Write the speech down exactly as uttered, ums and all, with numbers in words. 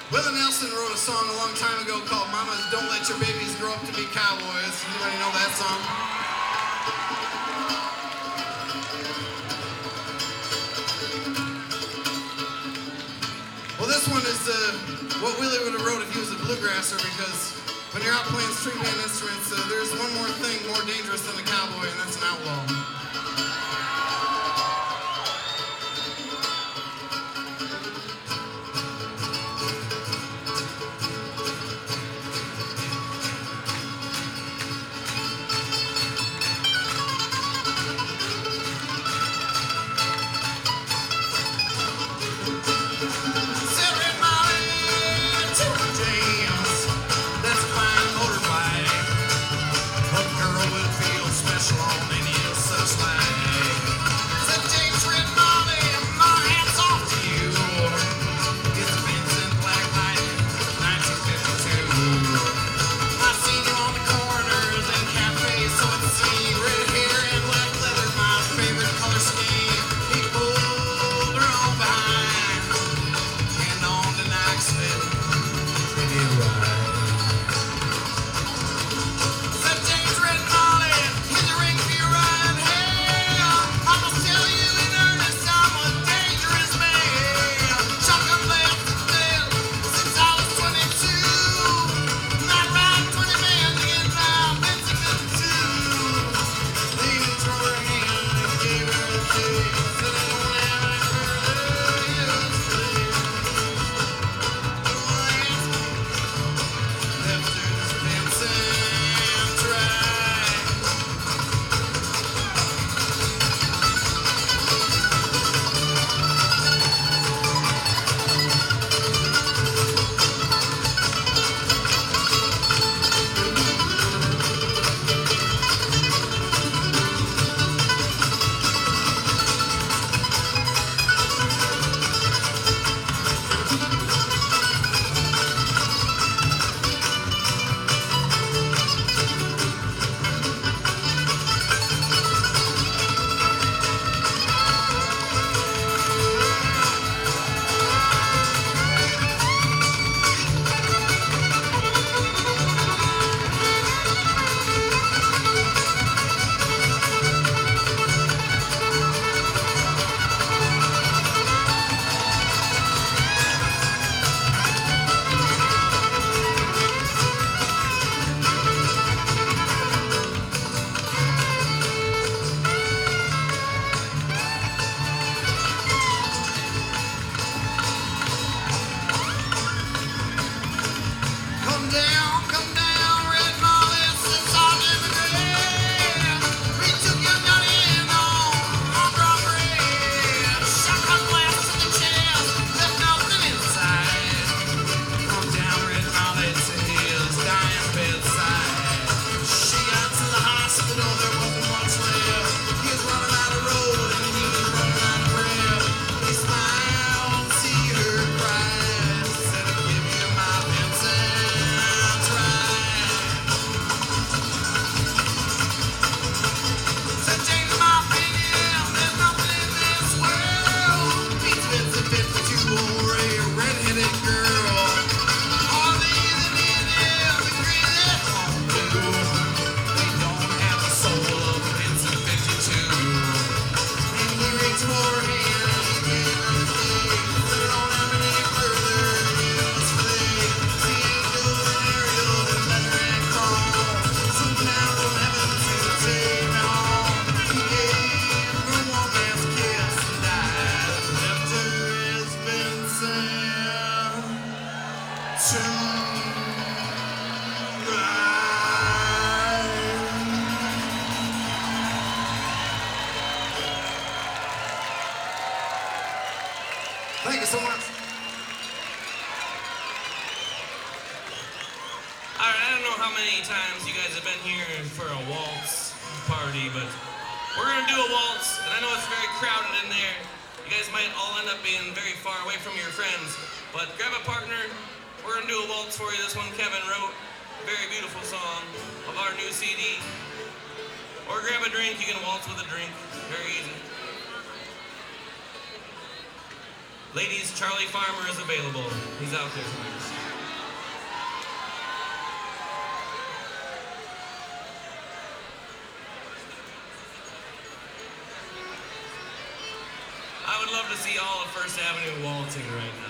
Willie Nelson wrote a song a long time ago called Mamas Don't Let Your Babies Grow Up to Be Cowboys. Anybody know that song? Well, this one is uh, what Willie would have wrote if he was a bluegrasser, because when you're out playing string band instruments, uh, there's one more thing more dangerous than a cowboy, and that's an outlaw. Thank you so much. All right, I don't know how many times you guys have been here for a waltz party, but we're gonna do a waltz, and I know it's very crowded in there. You guys might all end up being very far away from your friends, but grab a partner. We're gonna do a waltz for you. This one Kevin wrote, a very beautiful song of our new C D. Or grab a drink. You can waltz with a drink. Very easy. Ladies, Charlie Farmer is available. He's out there tonight. I would love to see all of First Avenue waltzing right now.